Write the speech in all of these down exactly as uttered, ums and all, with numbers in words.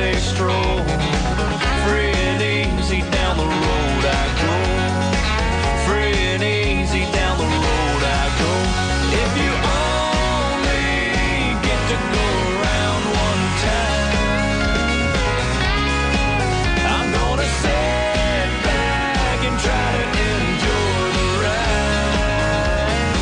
Sunday stroll. Free and easy down the road I go. Free and easy down the road I go. If you only get to go around one time, I'm gonna sit back and try to enjoy the ride.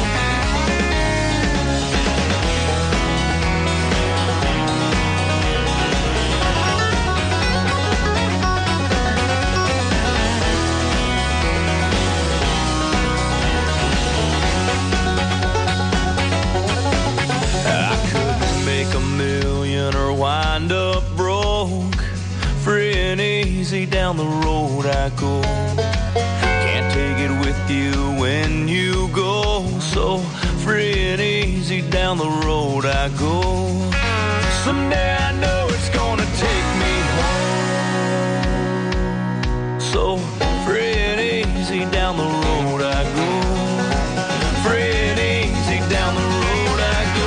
I could make a million or wind up broke. Free and easy down the road I go. Can't take it with you when you go. So free and easy down the road I go. Someday I know it's gonna take me home. So free and easy down the road I go. Free and easy down the road I go.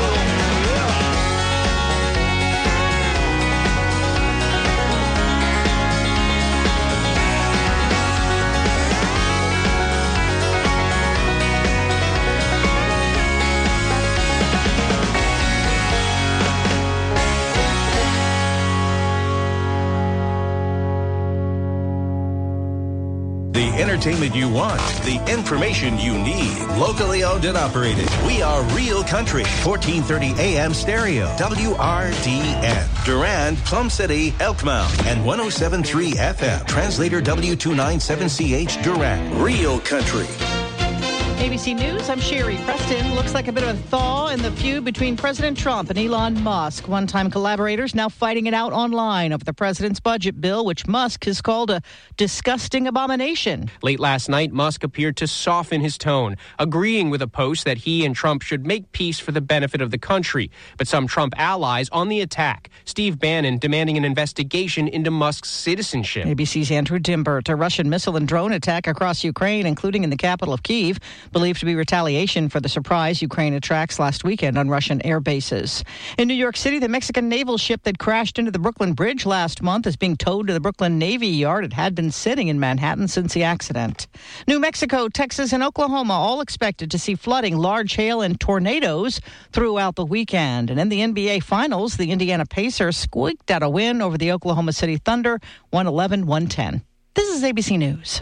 The entertainment you want, the information you need. Locally owned and operated. We are Real Country. fourteen thirty A M stereo. W R D N. Durand, Plum City, Elkmount. And one oh seven point three F M. Translator W two ninety-seven C H Durand. Real Country. A B C News, I'm Sherry Preston. Looks like a bit of a thaw in the feud between President Trump and Elon Musk. One-time collaborators now fighting it out online over the president's budget bill, which Musk has called a disgusting abomination. Late last night, Musk appeared to soften his tone, agreeing with a post that he and Trump should make peace for the benefit of the country. But some Trump allies on the attack. Steve Bannon demanding an investigation into Musk's citizenship. A B C's Andrew Dimbert. A Russian missile and drone attack across Ukraine, including in the capital of Kyiv, believed to be retaliation for the surprise Ukraine attacks last weekend on Russian air bases. In New York City, the Mexican naval ship that crashed into the Brooklyn Bridge last month is being towed to the Brooklyn Navy Yard. It had been sitting in Manhattan since the accident. New Mexico, Texas, and Oklahoma all expected to see flooding, large hail, and tornadoes throughout the weekend. And in the N B A Finals, the Indiana Pacers squeaked out a win over the Oklahoma City Thunder, one eleven to one ten. This is A B C News.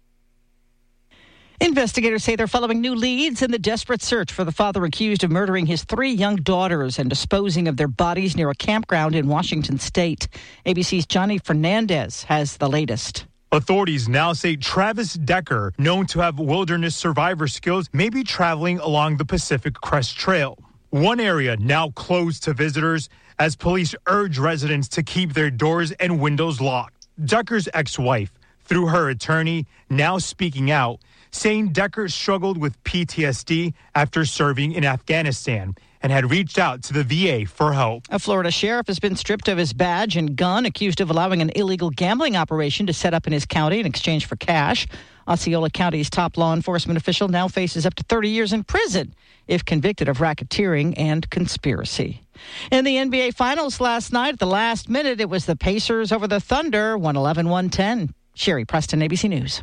Investigators say they're following new leads in the desperate search for the father accused of murdering his three young daughters and disposing of their bodies near a campground in Washington state. A B C's Johnny Fernandez has the latest. Authorities now say Travis Decker, known to have wilderness survivor skills, may be traveling along the Pacific Crest Trail. One area now closed to visitors as police urge residents to keep their doors and windows locked. Decker's ex-wife, through her attorney, now speaking out, saying Decker struggled with P T S D after serving in Afghanistan and had reached out to the V A for help. A Florida sheriff has been stripped of his badge and gun, accused of allowing an illegal gambling operation to set up in his county in exchange for cash. Osceola County's top law enforcement official now faces up to thirty years in prison if convicted of racketeering and conspiracy. In the N B A Finals last night, at the last minute, it was the Pacers over the Thunder, one eleven to one ten. Sherry Preston, A B C News.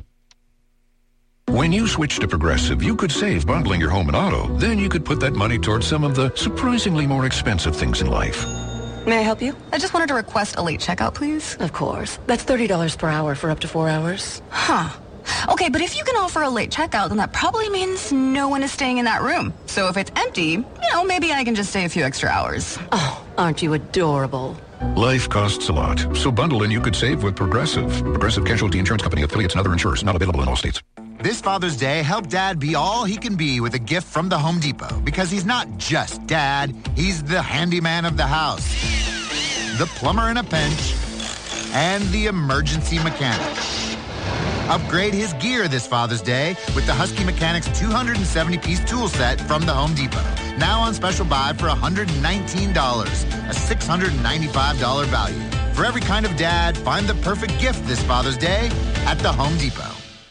When you switch to Progressive, you could save bundling your home and auto. Then you could put that money towards some of the surprisingly more expensive things in life. May I help you? I just wanted to request a late checkout, please. Of course. That's thirty dollars per hour for up to four hours. Huh. Okay, but if you can offer a late checkout, then that probably means no one is staying in that room. So if it's empty, you know, maybe I can just stay a few extra hours. Oh, aren't you adorable? Life costs a lot, so bundle and you could save with Progressive. Progressive Casualty Insurance Company, affiliates, and other insurers. Not available in all states. This Father's Day, help Dad be all he can be with a gift from the Home Depot. Because he's not just Dad, he's the handyman of the house, the plumber in a pinch, and the emergency mechanic. Upgrade his gear this Father's Day with the Husky Mechanics two hundred seventy piece tool set from the Home Depot. Now on special buy for one hundred nineteen dollars, a six hundred ninety-five dollars value. For every kind of dad, find the perfect gift this Father's Day at the Home Depot.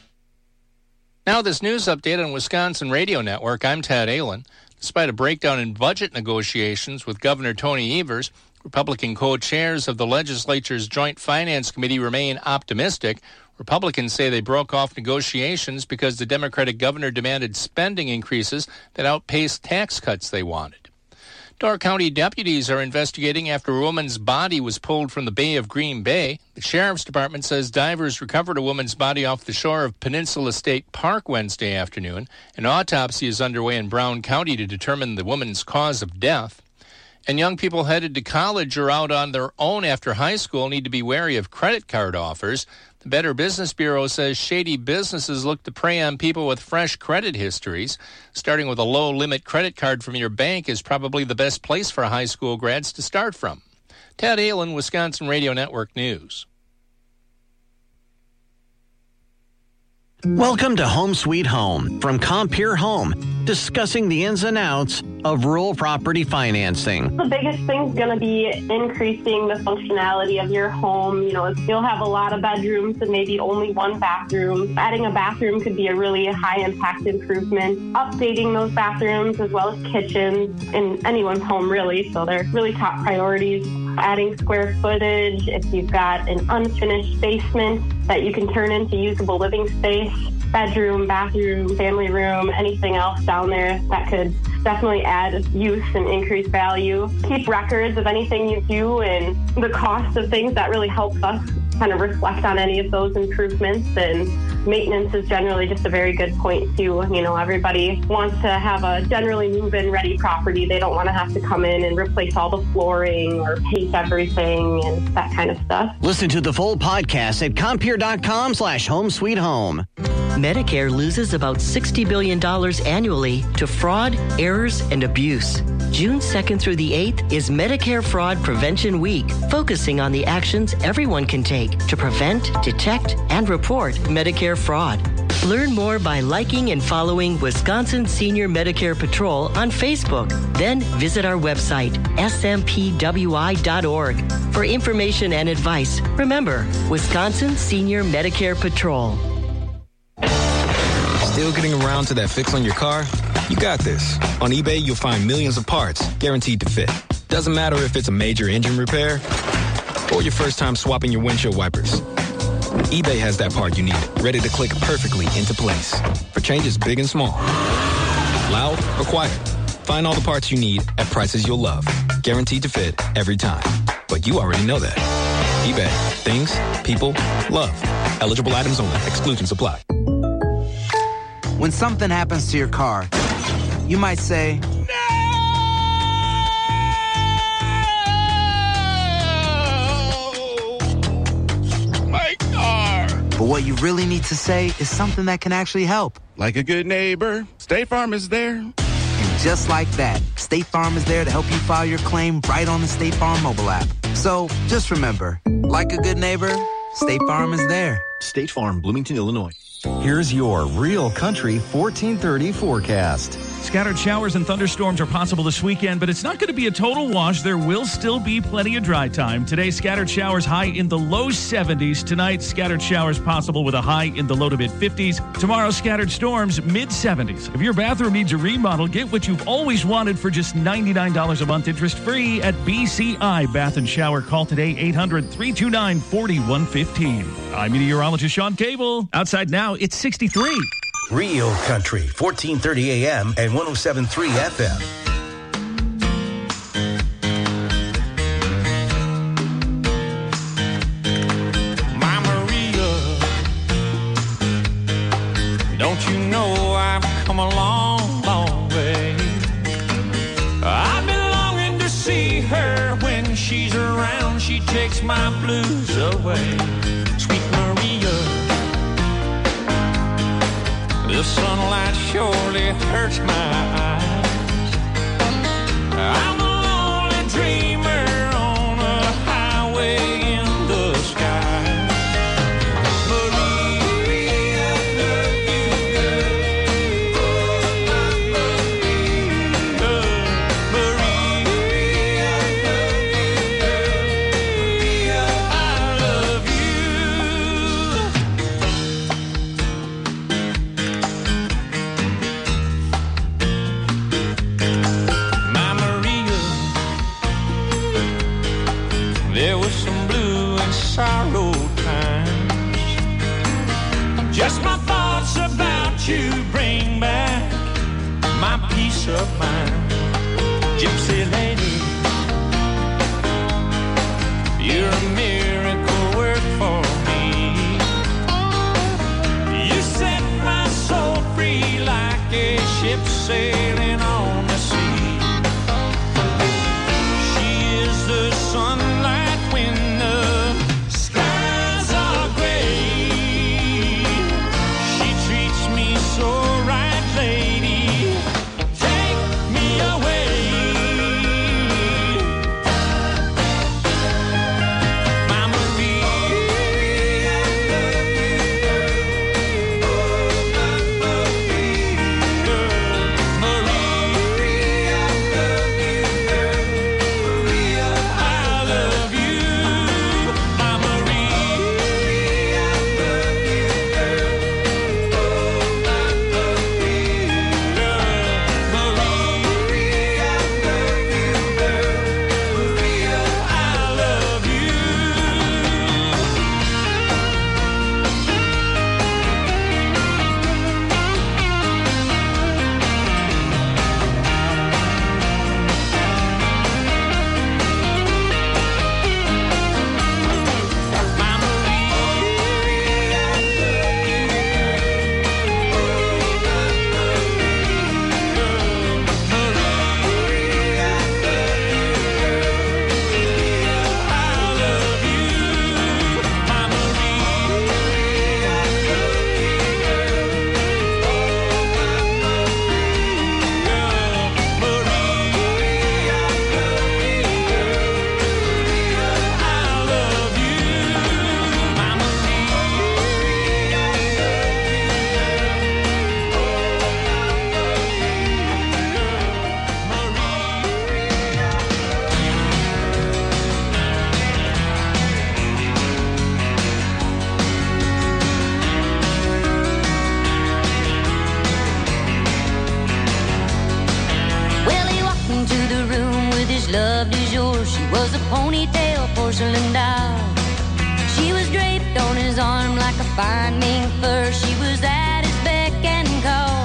Now this news update on Wisconsin Radio Network. I'm Tad Allen. Despite a breakdown in budget negotiations with Governor Tony Evers, Republican co-chairs of the legislature's Joint Finance Committee remain optimistic. Republicans say they broke off negotiations because the Democratic governor demanded spending increases that outpaced tax cuts they wanted. Door County deputies are investigating after a woman's body was pulled from the Bay of Green Bay. The Sheriff's Department says divers recovered a woman's body off the shore of Peninsula State Park Wednesday afternoon. An autopsy is underway in Brown County to determine the woman's cause of death. And young people headed to college or out on their own after high school need to be wary of credit card offers. The Better Business Bureau says shady businesses look to prey on people with fresh credit histories. Starting with a low-limit credit card from your bank is probably the best place for high school grads to start from. Ted Allen, Wisconsin Radio Network News. Welcome to Home Sweet Home from Compeer Home, discussing the ins and outs of rural property financing. The biggest thing is going to be increasing the functionality of your home. You know, you'll have a lot of bedrooms and maybe only one bathroom. Adding a bathroom could be a really high-impact improvement. Updating those bathrooms as well as kitchens in anyone's home, really. So they're really top priorities. Adding square footage, if you've got an unfinished basement that you can turn into usable living space, bedroom, bathroom, family room, anything else down there that could definitely add use and increase value. Keep records of anything you do and the cost of things. That really helps us kind of reflect on any of those improvements, and maintenance is generally just a very good point too. You know, everybody wants to have a generally move-in ready property. They don't want to have to come in and replace all the flooring or paint everything and that kind of stuff. Listen to the full podcast at Compeer.com slash home sweet home. Medicare loses about sixty billion dollars annually to fraud, errors, and abuse. June second through the eighth is Medicare Fraud Prevention Week, focusing on the actions everyone can take to prevent, detect, and report Medicare fraud. Learn more by liking and following Wisconsin Senior Medicare Patrol on Facebook. Then visit our website, S M P W I dot org, for information and advice. Remember, Wisconsin Senior Medicare Patrol. Still getting around to that fix on your car? You got this. On eBay, you'll find millions of parts guaranteed to fit. Doesn't matter if it's a major engine repair or your first time swapping your windshield wipers. eBay has that part you need, ready to click perfectly into place for changes big and small. Loud or quiet, find all the parts you need at prices you'll love. Guaranteed to fit every time. But you already know that. eBay. Things, people, love. Eligible items only. Exclusions apply. When something happens to your car, you might say, my car. But what you really need to say is something that can actually help. Like a good neighbor, State Farm is there. And just like that, State Farm is there to help you file your claim right on the State Farm mobile app. So just remember, like a good neighbor, State Farm is there. State Farm, Bloomington, Illinois. Here's your Real Country fourteen thirty forecast. Scattered showers and thunderstorms are possible this weekend, but it's not going to be a total wash. There will still be plenty of dry time. Today, scattered showers high in the low seventies. Tonight, scattered showers possible with a high in the low to mid-fifties. Tomorrow, scattered storms mid-seventies. If your bathroom needs a remodel, get what you've always wanted for just ninety-nine dollars a month interest-free at B C I Bath and Shower. Call today, eight hundred, three two nine, four one one five. I'm meteorologist Sean Cable. Outside now, it's sixty-three. Real Country, fourteen thirty A M and one oh seven point three F M. My Maria, don't you know I've come a long, long way? I've been longing to see her. When she's around, she takes my blues away. Sweet Maria, the sunlight surely hurts my eyes. I'm a lonely dreamer on a highway in the sky. Maria, I love you, Maria, I love you. peace of mind. Gypsy lady, you're a miracle work for me. You set my soul free like a ship sailing on the sea. She is the sunlight when the skies are gray. She treats me so right, lady. Take me away. Porcelain doll. She was draped on his arm like a fine mink fur. She was at his beck and call.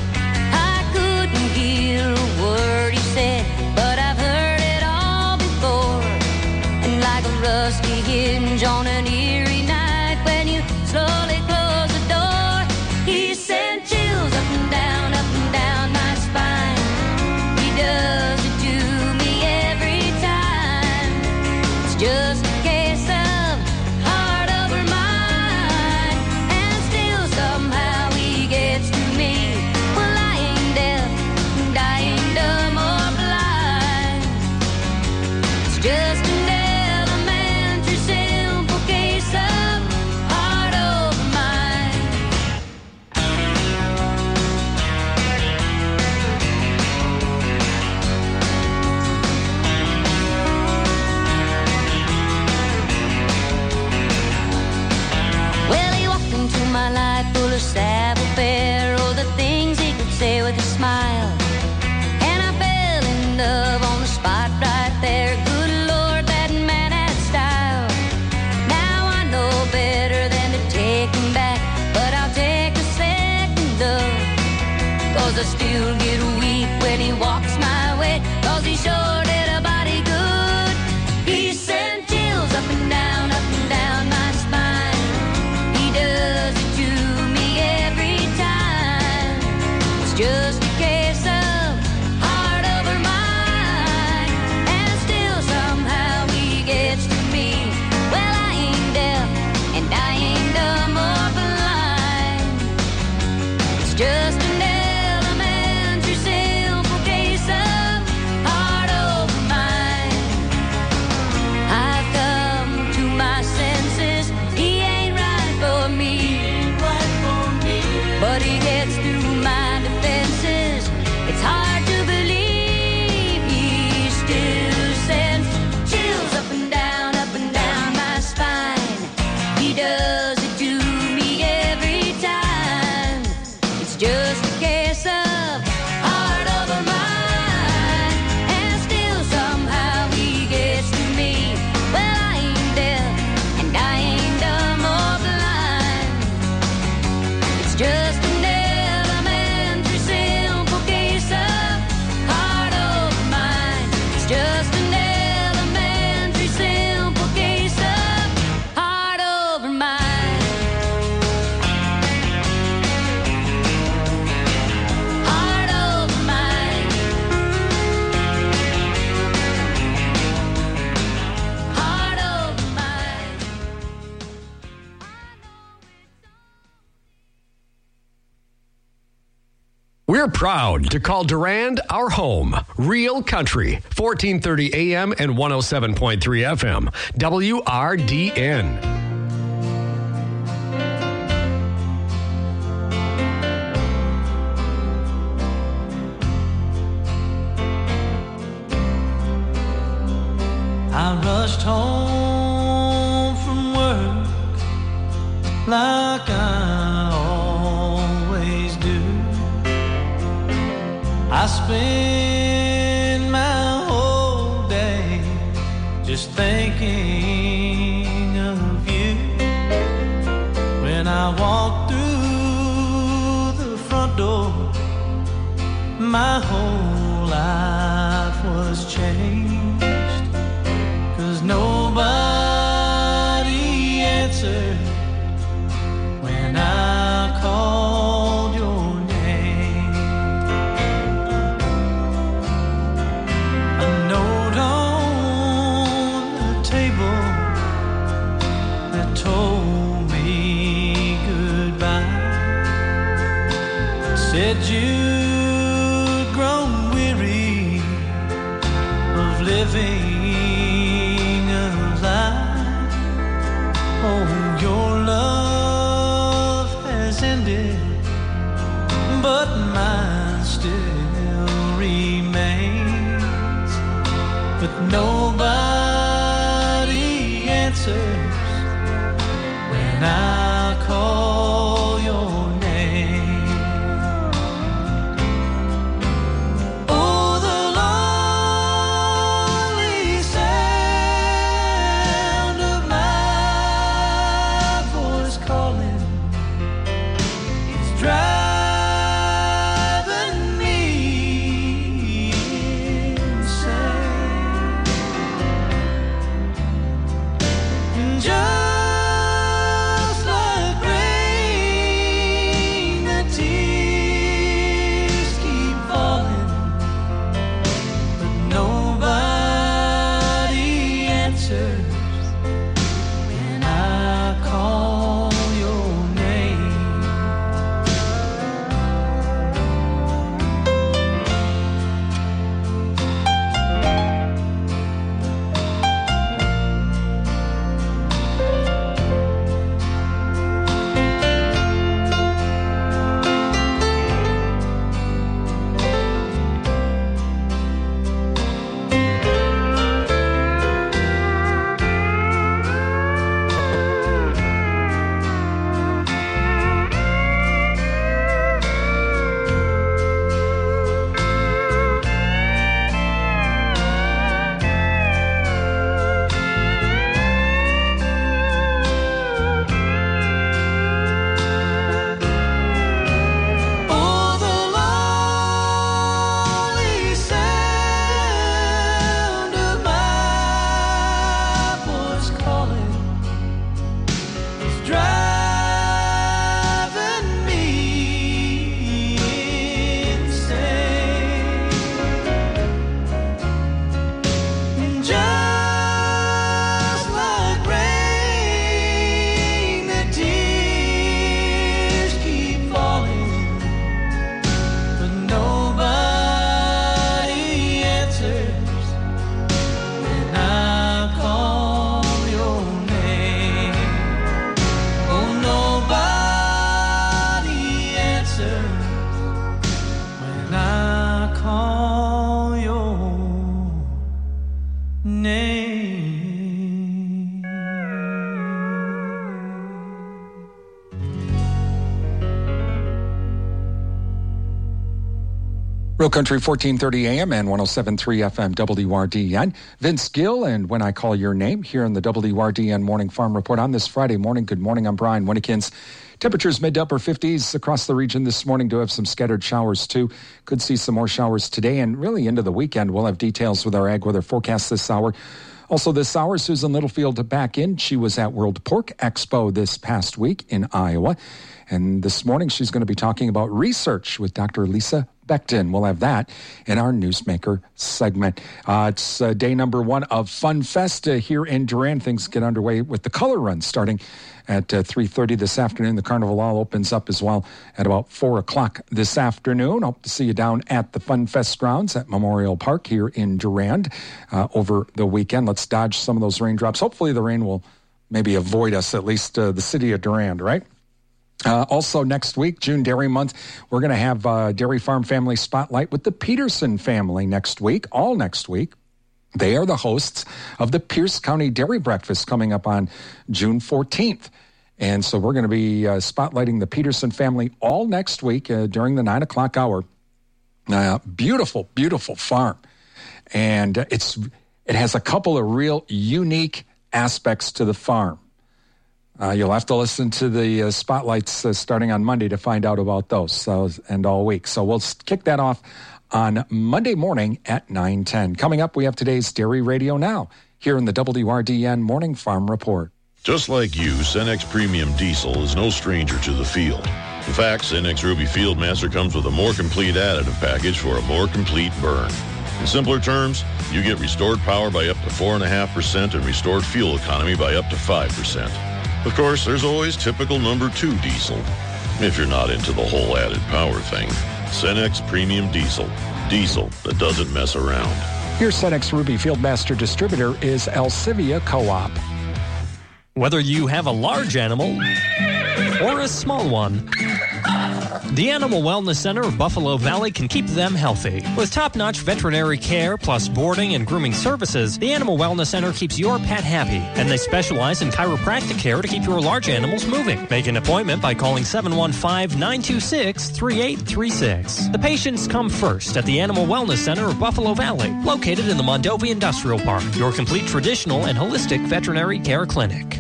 I couldn't hear a word he said, but I've heard it all before. And like a rusty hinge on an eerie night, when you slowly close the door, he sent chills up and down, up and down my spine. He does it to me every time. It's just a case of heart over mind, and still somehow he gets to me. Well, I ain't deaf, and I ain't dumb or blind. It's just an elementary simple case of heart over mind. Well, he walked into my life full of savoir-faire, oh, the things he could say with a smile. And I fell in love on the spot right there. Good Lord, that man had style. Now I know better than to take him back, but I'll take a second look. 'Cause I still get weak when he walks my way, 'cause he sure did a body good. He sent chills up and down, up and down my spine. He does it to me every time. It's just a case of heart over mind, and still somehow he gets to me. Well, I ain't deaf, and I ain't dumb or blind. It's just an elementary simple case of heart over just an elementary simple case of heart over mind. Heart over mind. Heart over mind. We're proud to call Durand our home. Real Country, fourteen thirty A M and one oh seven point three F M. W R D N. I rushed home from work like I always do. I spend my whole day just thinking of you. When I walk through the front door, my whole life was changed. 'Cause nobody answered when I called your name. A note on the table that told me goodbye said you'd grown weary of living a lie. Oh, your love has ended, but mine still remains. But nobody answers when I call your name. Oh, the lonely sound of my voice calling is driving me insane. And just like Real Country fourteen thirty A M and one oh seven point three F M W R D N. Vince Gill and When I Call Your Name here in the W R D N Morning Farm Report on this Friday morning. Good morning, I'm Brian Winnekins. Temperatures mid to upper fifties across the region this morning. Do have some scattered showers too. Could see some more showers today and really into the weekend. We'll have details with our ag weather forecast this hour. Also this hour, Susan Littlefield back in. She was at World Pork Expo this past week in Iowa. And this morning she's going to be talking about research with Doctor Lisa Becton. We'll have that in our Newsmaker segment. Uh, it's uh, day number one of Fun Fest uh, here in Durand. Things get underway with the color run starting at uh, three thirty this afternoon. The Carnival all opens up as well at about four o'clock this afternoon. Hope to see you down at the Fun Fest grounds at Memorial Park here in Durand uh, over the weekend. Let's dodge some of those raindrops. Hopefully the rain will maybe avoid us, at least uh, the city of Durand, right? Uh, also next week, June Dairy Month, we're going to have uh, Dairy Farm Family Spotlight with the Peterson family next week, all next week. They are the hosts of the Pierce County Dairy Breakfast coming up on June fourteenth. And so we're going to be uh, spotlighting the Peterson family all next week uh, during the nine o'clock hour. Uh, beautiful, beautiful farm. And it's it has a couple of real unique aspects to the farm. Uh, you'll have to listen to the uh, spotlights uh, starting on Monday to find out about those so, and all week. So we'll kick that off on Monday morning at nine ten. Coming up, we have today's Dairy Radio Now here in the W R D N Morning Farm Report. Just like you, Cenex Premium Diesel is no stranger to the field. In fact, Cenex Ruby Fieldmaster comes with a more complete additive package for a more complete burn. In simpler terms, you get restored power by up to four point five percent and restored fuel economy by up to five percent. Of course, there's always typical number two diesel. If you're not into the whole added power thing, Cenex Premium Diesel. Diesel that doesn't mess around. Your Cenex Ruby Fieldmaster distributor is Alcivia Co-op. Whether you have a large animal or a small one, the Animal Wellness Center of Buffalo Valley can keep them healthy. With top-notch veterinary care plus boarding and grooming services, the Animal Wellness Center keeps your pet happy, and they specialize in chiropractic care to keep your large animals moving. Make an appointment by calling seven one five, nine two six, three eight three six. The patients come first at the Animal Wellness Center of Buffalo Valley, located in the Mondovi Industrial Park, your complete traditional and holistic veterinary care clinic.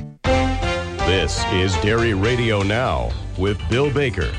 This is Dairy Radio Now with Bill Baker.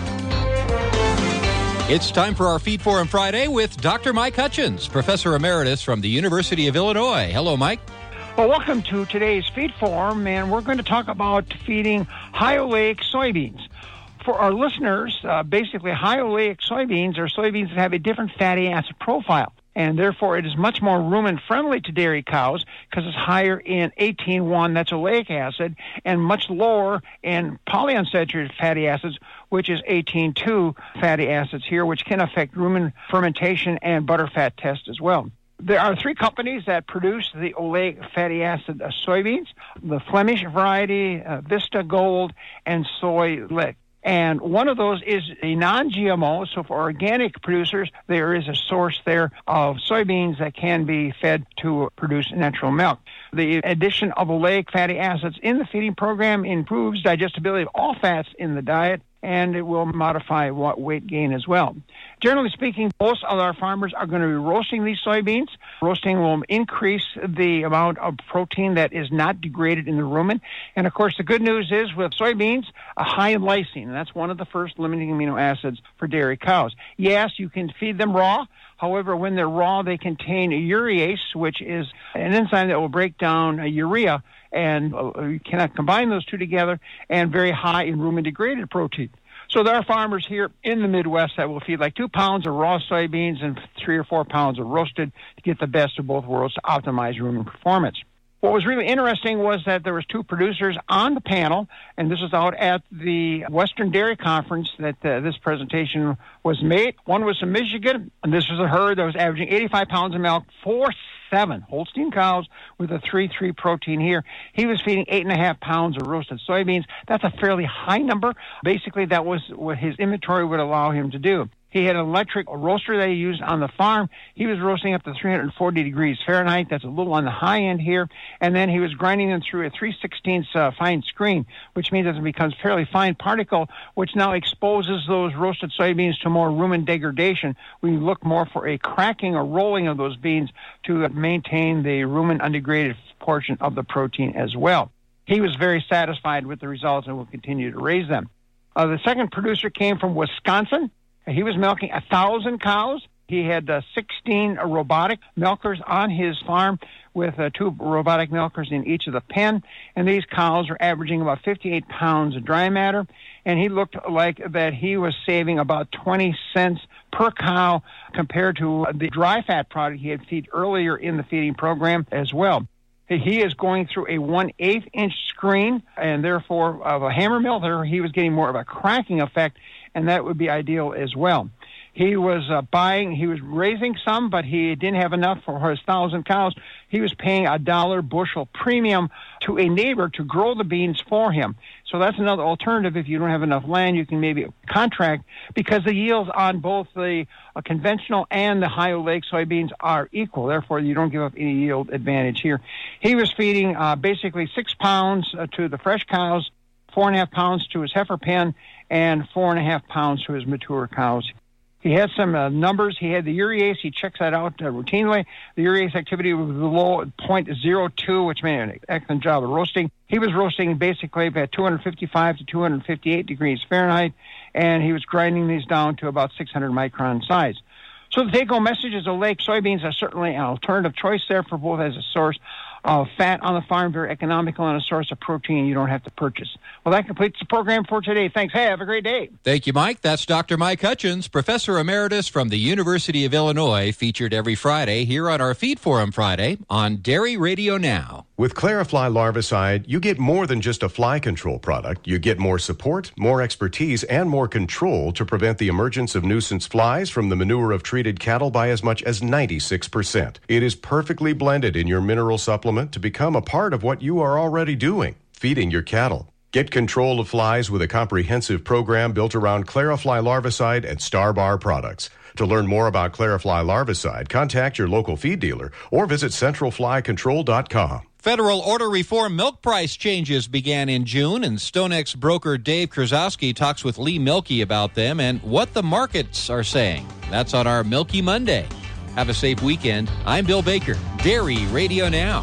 It's time for our Feed Forum Friday with Doctor Mike Hutchins, Professor Emeritus from the University of Illinois. Hello, Mike. Well, welcome to today's Feed Forum, and we're going to talk about feeding high oleic soybeans. For our listeners, uh, basically high oleic soybeans are soybeans that have a different fatty acid profile, and therefore it is much more rumen-friendly to dairy cows because it's higher in eighteen one, that's oleic acid, and much lower in polyunsaturated fatty acids, which is eighteen two fatty acids here, which can affect rumen fermentation and butterfat test as well. There are three companies that produce the oleic fatty acid uh, soybeans, the Flemish variety, uh, Vista Gold, and Soy Lick. And one of those is a non-G M O, so for organic producers, there is a source there of soybeans that can be fed to produce natural milk. The addition of oleic fatty acids in the feeding program improves digestibility of all fats in the diet, and it will modify weight gain as well. Generally speaking, most of our farmers are going to be roasting these soybeans. Roasting will increase the amount of protein that is not degraded in the rumen. And, of course, the good news is with soybeans, a high in lysine, and that's one of the first limiting amino acids for dairy cows. Yes, you can feed them raw. However, when they're raw, they contain urease, which is an enzyme that will break down urea, and you cannot combine those two together, and very high in rumen-degraded protein. So there are farmers here in the Midwest that will feed like two pounds of raw soybeans and three or four pounds of roasted to get the best of both worlds to optimize rumen performance. What was really interesting was that there was two producers on the panel, and this was out at the Western Dairy Conference that uh, this presentation was made. One was from Michigan, and this was a herd that was averaging eighty-five pounds of milk, four seven Holstein cows with a three three protein here. He was feeding eight and a half pounds of roasted soybeans. That's a fairly high number. Basically, that was what his inventory would allow him to do. He had an electric roaster that he used on the farm. He was roasting up to three hundred forty degrees Fahrenheit. That's a little on the high end here. And then he was grinding them through a three sixteenths uh, fine screen, which means it becomes fairly fine particle, which now exposes those roasted soybeans to more rumen degradation. We look more for a cracking or rolling of those beans to maintain the rumen undegraded portion of the protein as well. He was very satisfied with the results and will continue to raise them. Uh, the second producer came from Wisconsin. He was milking one thousand cows. He had uh, sixteen uh, robotic milkers on his farm with uh, two robotic milkers in each of the pen. And these cows are averaging about fifty-eight pounds of dry matter. And he looked like that he was saving about twenty cents per cow compared to the dry fat product he had fed earlier in the feeding program as well. He is going through a one eighth inch screen, and therefore of a hammer mill, there he was getting more of a cracking effect, and that would be ideal as well. He was uh, buying, he was raising some, but he didn't have enough for his thousand cows. He was paying a dollar bushel premium to a neighbor to grow the beans for him. So that's another alternative. If you don't have enough land, you can maybe contract, because the yields on both the uh, conventional and the high oleic soybeans are equal. Therefore, you don't give up any yield advantage here. He was feeding uh, basically six pounds uh, to the fresh cows, four and a half pounds to his heifer pen, and four and a half pounds to his mature cows. He had some uh, numbers. He had the urease. He checks that out uh, routinely. The urease activity was below zero point zero two, which made an excellent job of roasting. He was roasting basically at two fifty-five to two fifty-eight degrees Fahrenheit, and he was grinding these down to about six hundred micron size. So the take-home message is oleic soybeans are certainly an alternative choice there for both as a source of fat on the farm, very economical, and a source of protein you don't have to purchase. Well, that completes the program for today. Thanks. Hey, have a great day. Thank you, Mike. That's Doctor Mike Hutchins, Professor Emeritus from the University of Illinois, featured every Friday here on our Feed Forum Friday on Dairy Radio Now. With Clarifly Larvicide, you get more than just a fly control product. You get more support, more expertise, and more control to prevent the emergence of nuisance flies from the manure of treated cattle by as much as ninety-six percent. It is perfectly blended in your mineral supplement to become a part of what you are already doing, feeding your cattle. Get control of flies with a comprehensive program built around Clarifly Larvicide and Starbar products. To learn more about Clarifly Larvicide, contact your local feed dealer or visit central fly control dot com. Federal order reform milk price changes began in June, and StoneX broker Dave Krasowski talks with Lee Milkey about them and what the markets are saying. That's on our Milky Monday. Have a safe weekend. I'm Bill Baker, Dairy Radio Now.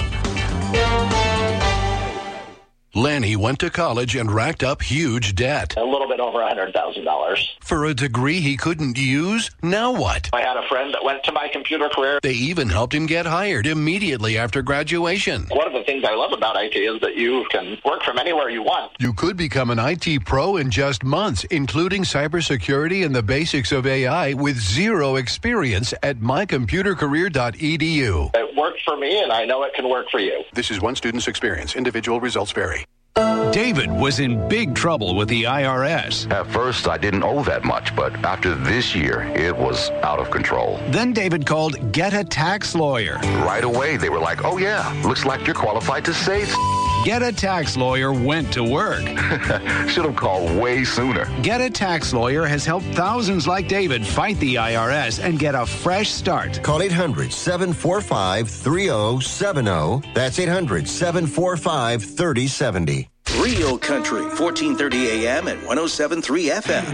Lanny went to college and racked up huge debt. A little bit over one hundred thousand dollars. For a degree he couldn't use? Now what? I had a friend that went to my computer career. They even helped him get hired immediately after graduation. One of the things I love about I T is that you can work from anywhere you want. You could become an I T pro in just months, including cybersecurity and the basics of A I with zero experience at my computer career dot e d u. It worked for me, and I know it can work for you. This is one student's experience. Individual results vary. David was in big trouble with the I R S. At first, I didn't owe that much, but after this year, it was out of control. Then David called Get a Tax Lawyer. Right away, they were like, oh yeah, looks like you're qualified to save. Get a Tax Lawyer went to work. Should have called way sooner. Get a Tax Lawyer has helped thousands like David fight the I R S and get a fresh start. Call eight hundred, seven four five, three oh seven oh. That's eight hundred, seven four five, three oh seven oh. Real Country, fourteen thirty A M and one oh seven point three F M.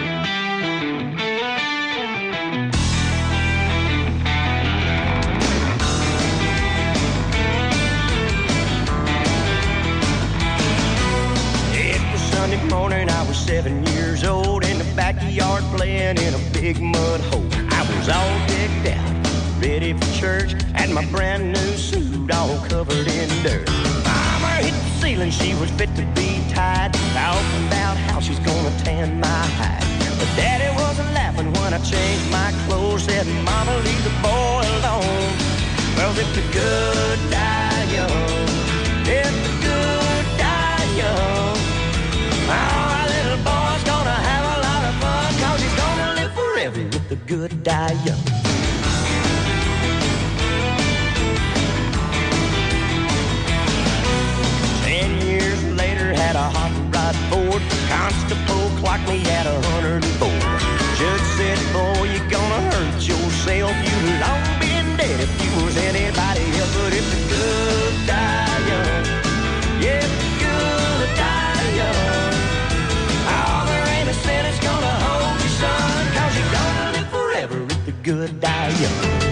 Sunday morning, I was seven years old in the backyard playing in a big mud hole. I was all decked out, ready for church, had my brand new suit all covered in dirt. Mama hit the ceiling, she was fit to be tied, talking about how she's gonna tan my hide. But Daddy wasn't laughing when I changed my clothes, said, Mama, leave the boy alone. Well, if the good die young, if the good die young, our little boy's gonna have a lot of fun, cause he's gonna live forever with the good die young. Ten years later, had a hot rod board. Constable clocked me at a hundred and four. Judge said, boy, good die young.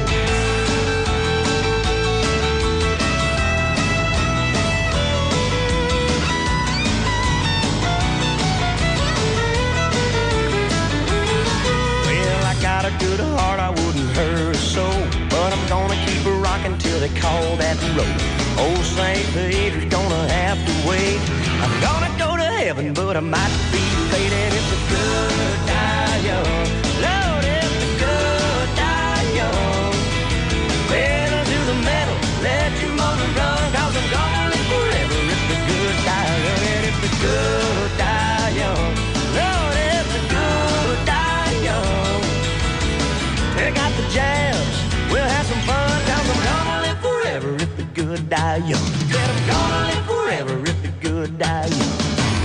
Got a good heart, I wouldn't hurt a soul, but I'm gonna keep her rocking till they call that road. Old Saint Peter's gonna have to wait. I'm gonna go to heaven, but I might be late. And if the good die young, Lord, if the good die young, pedal to the metal, let your motor run, cause I'm gonna live forever if the good die young. And if the good die young, Lord, if the good die young, take out the jams, we'll have some fun, cause I'm gonna live forever if the good die young. Said I'm gonna live forever if the good die young.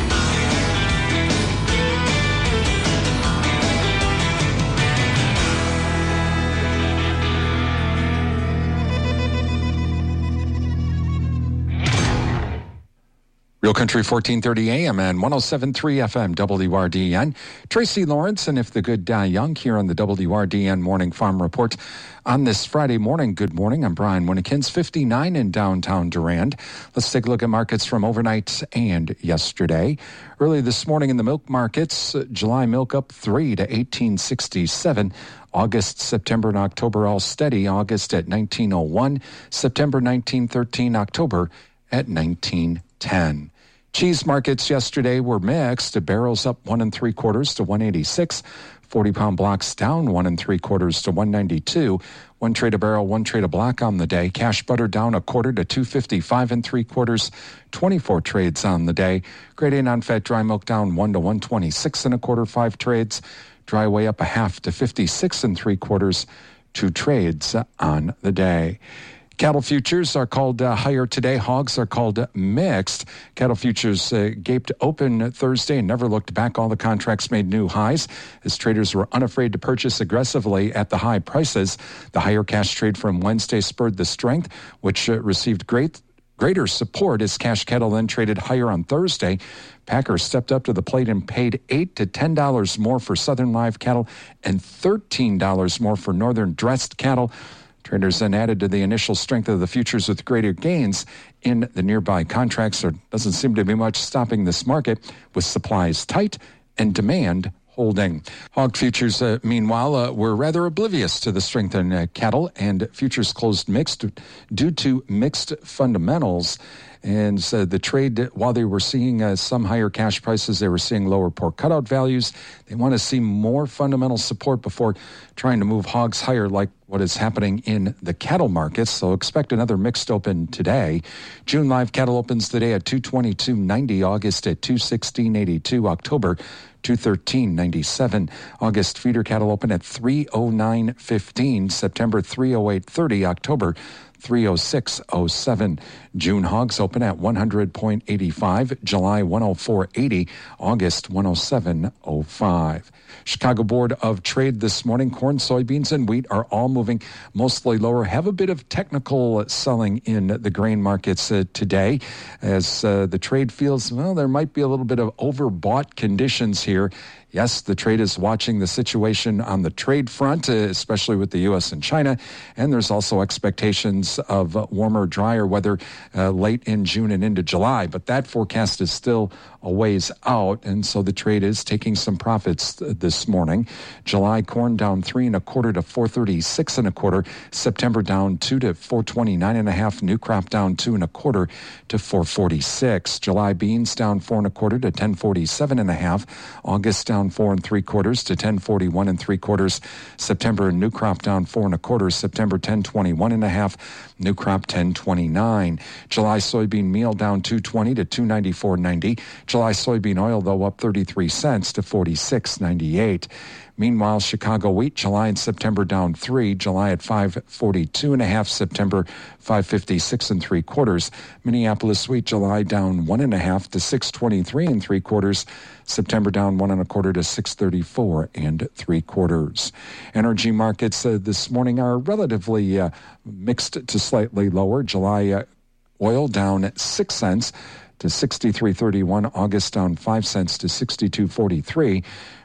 Real Country fourteen thirty A M and one oh seven point three F M W R D N. Tracy Lawrence and If the Good Die Young here on the W R D N Morning Farm Report on this Friday morning. Good morning. I'm Brian Winnikins, fifty-nine in downtown Durand. Let's take a look at markets from overnight and yesterday. Early this morning in the milk markets, July milk up three to eighteen sixty-seven. August, September, and October all steady. August at nineteen oh one, September nineteen thirteen, October at nineteen ten. Cheese markets yesterday were mixed. Barrels up one and three quarters to one eighty-six. forty-pound blocks down one and three quarters to one ninety-two. One trade a barrel, one trade a block on the day. Cash butter down a quarter to two fifty-five and three quarters. twenty-four trades on the day. Grade A non-fat dry milk down one to one twenty-six and a quarter, five trades. Dry whey up a half to fifty-six and three quarters. Two trades on the day. Cattle futures are called uh, higher today. Hogs are called uh, mixed. Cattle futures uh, gaped open Thursday and never looked back. All the contracts made new highs as traders were unafraid to purchase aggressively at the high prices. The higher cash trade from Wednesday spurred the strength, which uh, received great greater support as cash cattle then traded higher on Thursday. Packers stepped up to the plate and paid eight to ten dollars more for Southern live cattle and thirteen dollars more for Northern dressed cattle. Traders then added to the initial strength of the futures with greater gains in the nearby contracts. There doesn't seem to be much stopping this market with supplies tight and demand holding. Hog futures, uh, meanwhile, uh, were rather oblivious to the strength in uh, cattle, and futures closed mixed due to mixed fundamentals. And so the trade, while they were seeing uh, some higher cash prices, they were seeing lower pork cutout values. They want to see more fundamental support before trying to move hogs higher like what is happening in the cattle markets. So expect another mixed open today. June live cattle opens today at two twenty-two ninety, August at two sixteen eighty-two, October two thirteen ninety-seven. August feeder cattle open at three oh nine fifteen, September three oh eight thirty, October three oh six oh seven. June hogs open at one hundred eighty-five, July one oh four eighty, August one oh seven oh five. Chicago Board of Trade this morning, corn, soybeans, and wheat are all moving mostly lower. Have a bit of technical selling in the grain markets uh, today as uh, the trade feels, well, there might be a little bit of overbought conditions here. Yes, the trade is watching the situation on the trade front, uh, especially with the U S and China, and there's also expectations of uh, warmer, drier weather uh, late in June and into July, but that forecast is still a ways out, and so the trade is taking some profits th- this morning. July corn down three and a quarter to four thirty-six and a quarter. September down two to four twenty-nine and a half. New crop down two and a quarter to four forty-six. July beans down four and a quarter to ten forty-seven and a half. August down four and three quarters to ten forty-one and three quarters. September new crop down four and a quarter. September ten twenty-one and a half. New crop ten twenty-nine. July soybean meal down two twenty to two ninety-four ninety. July soybean oil though up thirty-three cents to forty-six ninety-eight. Meanwhile, Chicago wheat, July and September down three. July at five forty-two and a half. September five fifty-six and three quarters. Minneapolis wheat, July down one and a half to six twenty-three and three quarters. September down one and a quarter to six thirty-four and three quarters. Energy markets uh, this morning are relatively uh, mixed to slightly lower. July uh, oil down at six cents to sixty-three thirty-one. August down five cents to sixty-two forty-three.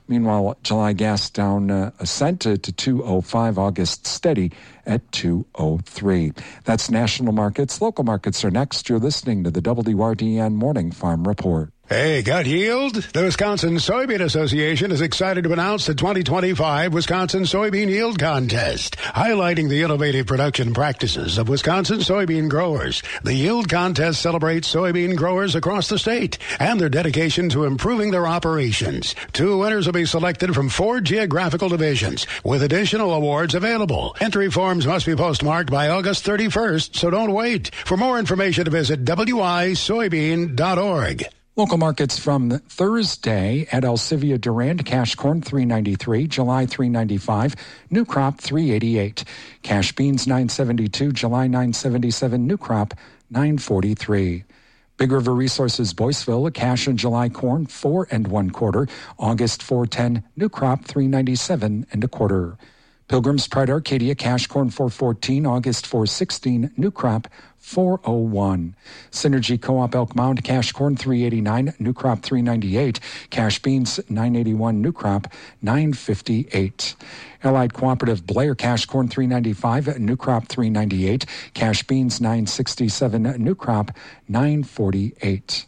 Meanwhile, July gas down uh, a cent to two oh five, August steady at two oh three. That's national markets. Local markets are next. You're listening to the W R D N Morning Farm Report. Hey, gut yield? The Wisconsin Soybean Association is excited to announce the twenty twenty-five Wisconsin Soybean Yield Contest, highlighting the innovative production practices of Wisconsin soybean growers. The Yield Contest celebrates soybean growers across the state and their dedication to improving their operations. Two winners will be selected from four geographical divisions, with additional awards available. Entry forms must be postmarked by August thirty-first, so don't wait. For more information, visit w i soybean dot org. Local markets from Thursday at Alcivia Durand, cash corn three ninety-three, July three ninety-five, new crop three eighty-eight, cash beans nine seventy-two, July nine seventy-seven, new crop nine forty-three. Big River Resources Boyceville, cash and July corn four and one quarter, August four ten, new crop three ninety-seven and a quarter. Pilgrim's Pride Arcadia, cash corn four fourteen, August four sixteen, new crop four oh one. Synergy Co-op Elk Mound, cash corn three eighty-nine, new crop three ninety-eight, cash beans nine eighty-one, new crop nine fifty-eight. Allied Cooperative Blair, cash corn three ninety-five, new crop three ninety-eight, cash beans nine sixty-seven, new crop nine forty-eight.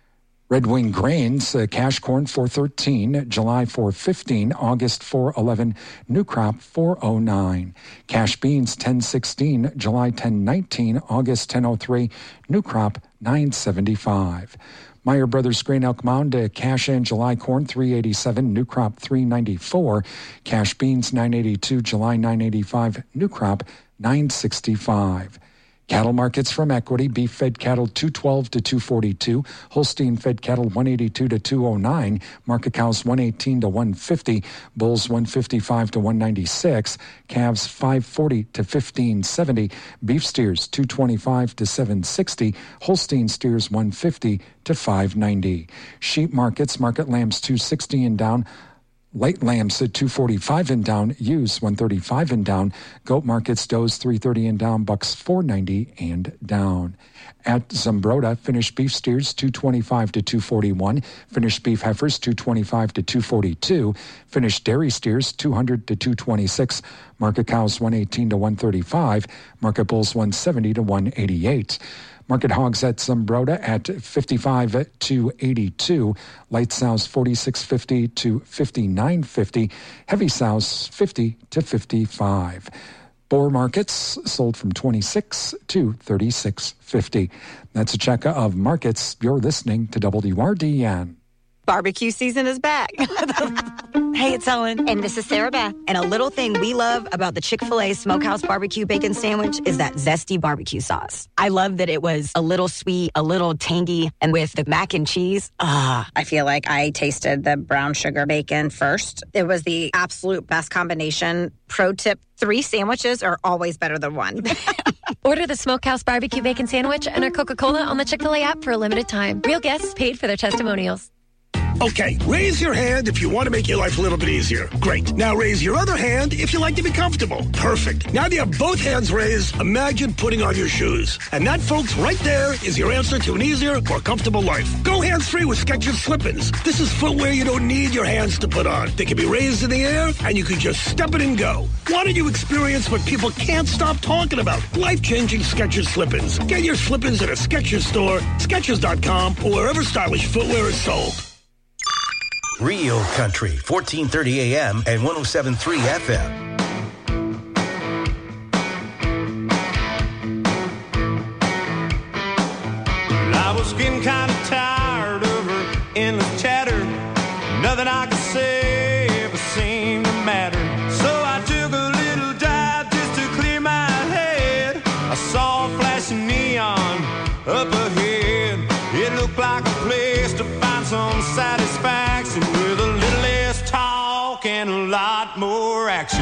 Red Wing Grains, uh, cash corn four thirteen, July four fifteen, August four eleven, new crop four oh nine. Cash beans ten sixteen, July ten nineteen, August ten oh three, new crop nine seventy-five. Meyer Brothers Grain Elk Mound, uh, cash and July corn three eighty-seven, new crop three ninety-four. Cash beans nine eighty-two, July nine eighty-five, new crop nine sixty-five. Cattle markets from Equity, beef fed cattle two twelve to two forty-two, Holstein fed cattle one eighty-two to two oh nine, market cows one eighteen to one fifty, bulls one fifty-five to one ninety-six, calves five forty to fifteen seventy, beef steers two twenty-five to seven sixty, Holstein steers one fifty to five ninety. Sheep markets, market lambs two sixty and down, light lambs at two forty-five and down, ewes one thirty-five and down, goat markets, does three thirty and down, bucks four ninety and down. At Zumbrota, finished beef steers two twenty-five to two forty-one, finished beef heifers two twenty-five to two forty-two, finished dairy steers two hundred to two twenty-six, market cows one eighteen to one thirty-five, market bulls one seventy to one eighty-eight. Market hogs at Zumbrota at fifty-five to eighty-two, light sows forty-six fifty to fifty-nine fifty, heavy sows fifty to fifty-five. Boar markets sold from twenty-six to thirty-six fifty. That's a check of markets. You're listening to W R D N. Barbecue season is back. Hey, it's Ellen. And this is Sarah Beth. And a little thing we love about the Chick-fil-A Smokehouse Barbecue Bacon Sandwich is that zesty barbecue sauce. I love that it was a little sweet, a little tangy, and with the mac and cheese, ah. I feel like I tasted the brown sugar bacon first. It was the absolute best combination. Pro tip, three sandwiches are always better than one. Order the Smokehouse Barbecue Bacon Sandwich and our Coca-Cola on the Chick-fil-A app for a limited time. Real guests paid for their testimonials. Okay, raise your hand if you want to make your life a little bit easier. Great. Now raise your other hand if you like to be comfortable. Perfect. Now that you have both hands raised, imagine putting on your shoes. And that, folks, right there is your answer to an easier, more comfortable life. Go hands-free with Skechers Slip-ins. This is footwear you don't need your hands to put on. They can be raised in the air, and you can just step it and go. Why don't you experience what people can't stop talking about? Life-changing Skechers Slip-ins. Get your Slip-ins at a Skechers store, Skechers dot com, or wherever stylish footwear is sold. Real Country, fourteen thirty A M and one oh seven point three F M. I was getting kind of tired of her endless chatter. Nothing I could say ever seemed to matter. So I took a little dive just to clear my head. I saw a flashing neon up ahead. It looked like a place to find some satisfaction with a little less talk and a lot more action.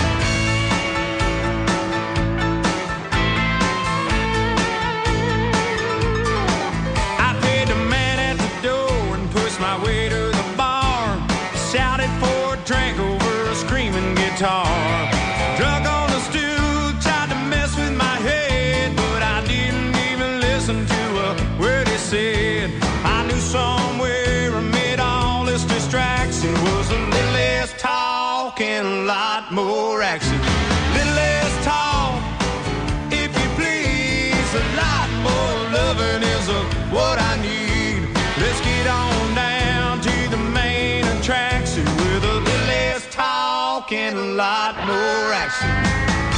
I paid the man at the door and pushed my way to the bar. Shouted for a drink over a screaming guitar. Drunk on the stool, tried to mess with my head, but I didn't even listen to a word he said. I knew somewhere amid all this distraction was a little lot more action.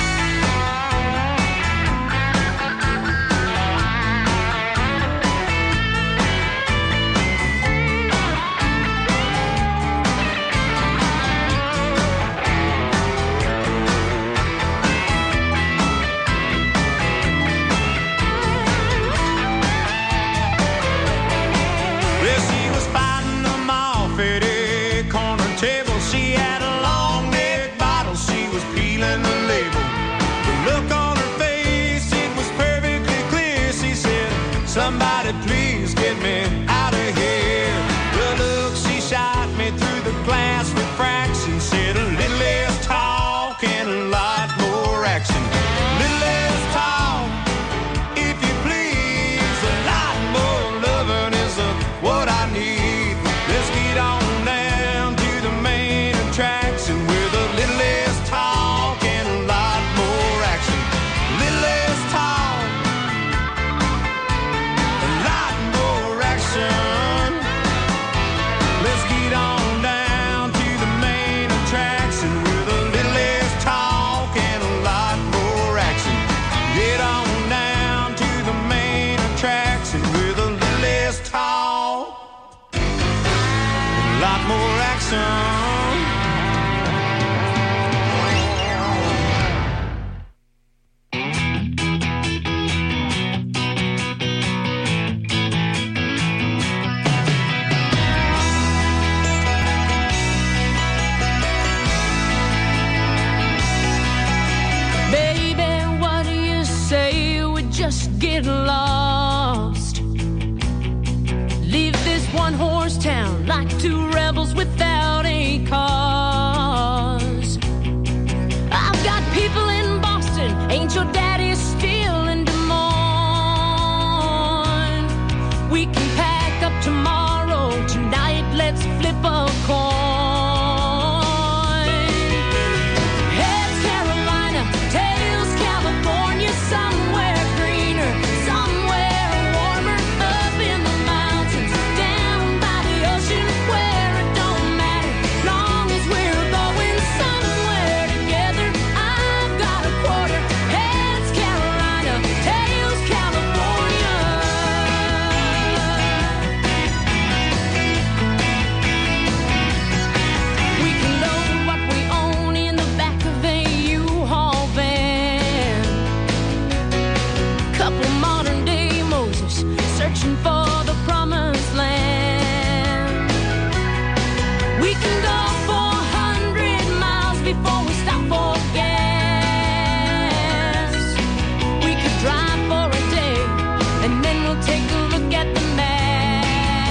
Somebody please get me out of here. The look, she shot me through the glass refraction. Said a little less talk and a lot more action. A little less talk, if you please. A lot more loving is uh, what I need. Let's get on down to the main attraction with a little less talk and a lot more action. A little less talk. Let's get on down to the main attraction with a little less talk and a lot more action. Get on down to the main attraction with a little less talk and a lot more action. Just get lost. Leave this one horse town like two rebels without a cause. I've got people in Boston, ain't your daddy still in Des Moines? We can pack up tomorrow, tonight let's flip a coin. Heads Carolina, tails California, somewhere searching for the promised land. We can go four hundred miles before we stop for gas. We could drive for a day and then we'll take a look at the map.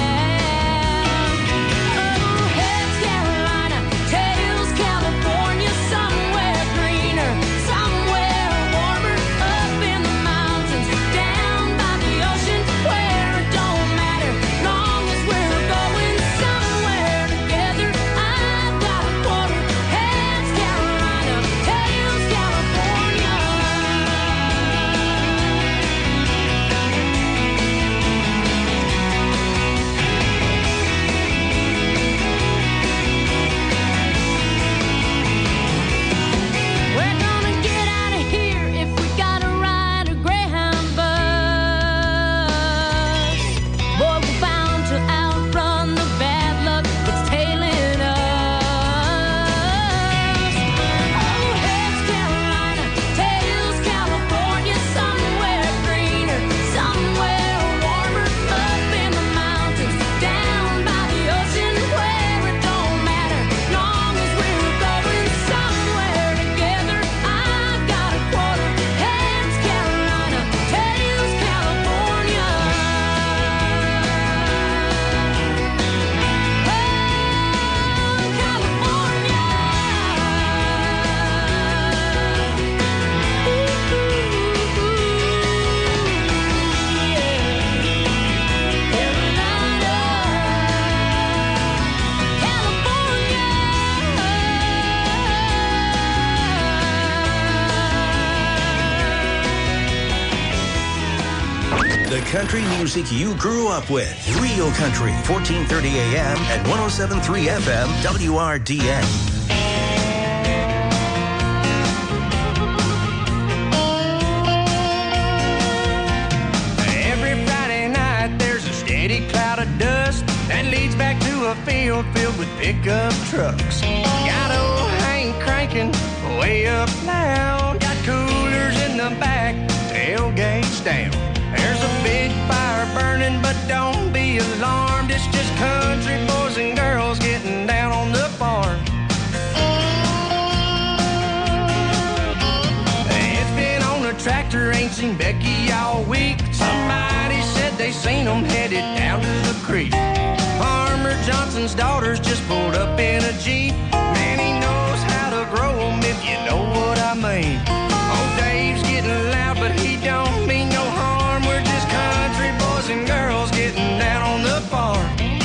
Oh, heads Carolina, tails California, somewhere greener, somewhere warmer, up in the mountains, down by the ocean. Country music you grew up with. Real Country, fourteen thirty A M and one oh seven point three F M W R D N. a field filled with pickup trucks. Got old Hank cranking way up loud. Got coolers in the back, tailgates down. There's a big fire burning, but don't be alarmed. It's just country boys and girls getting down on the farm. It's been on a tractor, ain't seen Becky all week. Somebody said they seen them headed down to the creek. Farmer Johnson's daughters just pulled up in a Jeep. Man, he knows how to grow them, if you know what I mean. Oh, Dave's getting loud, but he don't mean no harm. We're just country boys and girls getting down on the farm.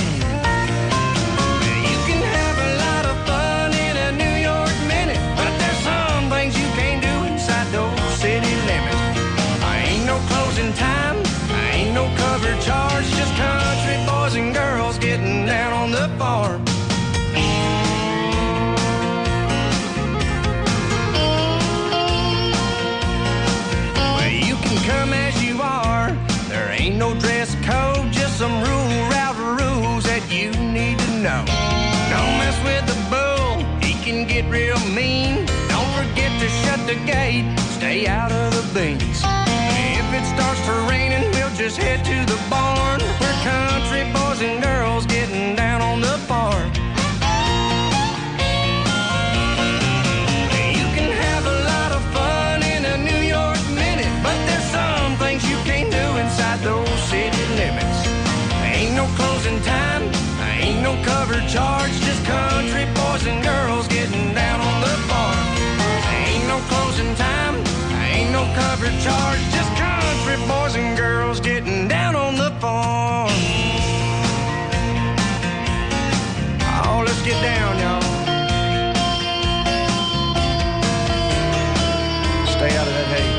You can have a lot of fun in a New York minute, but there's some things you can't do inside those city limits. I ain't no closing time, I ain't no cover charge, just country boys and girls getting down on the farm. Well, you can come as you are, there ain't no dress code, just some rule route rules that you need to know. Don't mess with the bull, he can get real mean. Don't forget to shut the gate, stay out of the beans. If it starts to raining, we'll just head to the barn. We're country boys and girls getting down on the farm. You can have a lot of fun in a New York minute, but there's some things you can't do inside those city limits. Ain't no closing time, ain't no cover charge, just country boys and girls getting down on the farm. Ain't no closing time, ain't no cover charge, just country boys and girls getting down on the farm. Oh, let's get down, y'all. Stay out of that hay.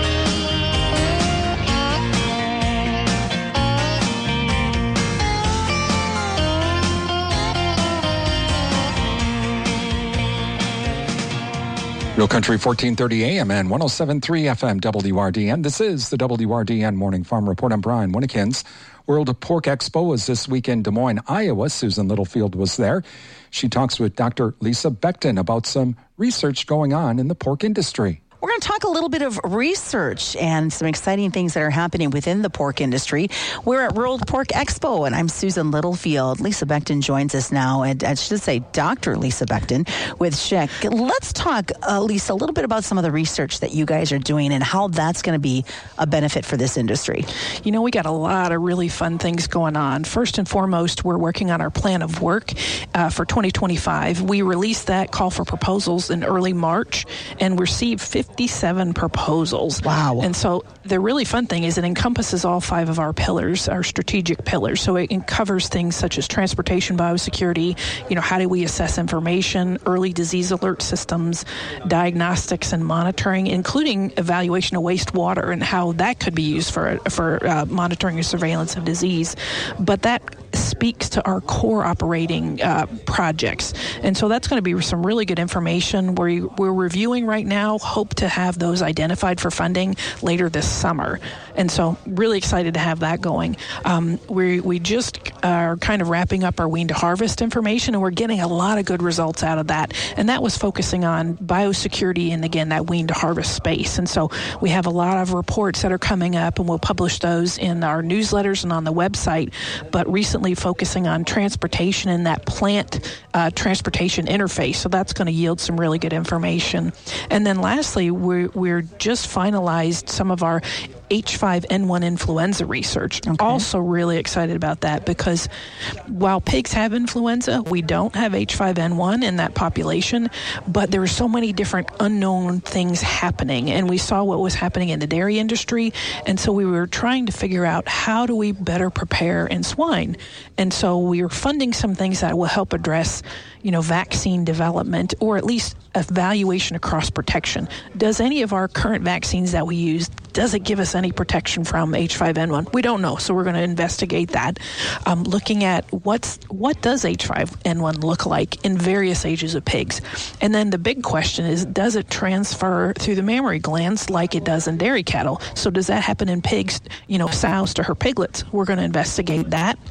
Real Country fourteen thirty A M and one oh seven point three F M W R D N. This is the W R D N Morning Farm Report. I'm Brian Winnikins. World Pork Expo was this week in Des Moines, Iowa. Susan Littlefield was there. She talks with Doctor Lisa Becton about some research going on in the pork industry. We're going to talk a little bit of research and some exciting things that are happening within the pork industry. We're at World Pork Expo, and I'm Susan Littlefield. Lisa Becton joins us now, and I should say Doctor Lisa Becton with S H C. Let's talk, uh, Lisa, a little bit about some of the research that you guys are doing and how that's going to be a benefit for this industry. You know, we got a lot of really fun things going on. First and foremost, we're working on our plan of work uh, for twenty twenty-five. We released that call for proposals in early March and received fifty-seven proposals. Wow. And so the really fun thing is it encompasses all five of our pillars, our strategic pillars. So it covers things such as transportation biosecurity, you know, how do we assess information, early disease alert systems, diagnostics and monitoring, including evaluation of wastewater and how that could be used for, for uh, monitoring and surveillance of disease. But that speaks to our core operating uh, projects. And so that's going to be some really good information. We're, we're reviewing right now, hope to have those identified for funding later this summer. And so really excited to have that going. Um, we we just are kind of wrapping up our wean to harvest information, and we're getting a lot of good results out of that. And that was focusing on biosecurity and, again, that wean to harvest space. And so we have a lot of reports that are coming up, and we'll publish those in our newsletters and on the website. But recently focusing on transportation and that plant uh, transportation interface. So that's going to yield some really good information. And then lastly, we're, we're just finalized some of our H five N one influenza research. Okay. Also really excited about that because while pigs have influenza, we don't have H five N one in that population, but there are so many different unknown things happening. And we saw what was happening in the dairy industry. And so we were trying to figure out how do we better prepare in swine. And so we are funding some things that will help address, you know, vaccine development or at least evaluation across protection. Does any of our current vaccines that we use, does it give us any protection from H five N one? We don't know, so we're going to investigate that. Um, looking at what's what does H five N one look like in various ages of pigs? And then the big question is, does it transfer through the mammary glands like it does in dairy cattle? So does that happen in pigs, you know, sows to her piglets? We're going to investigate that.